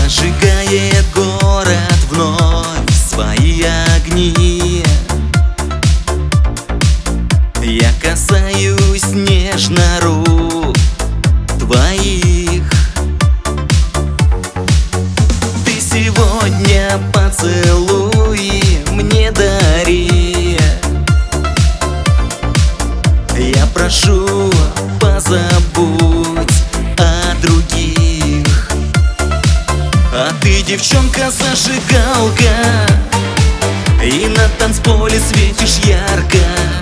Зажигает город вновь свои огни. Я касаюсь нежно рук твоих. Ты сегодня поцелуй мне дари. Я прошу, позабудь о других. А ты, девчонка-зажигалка, и на танцполе светишь ярко.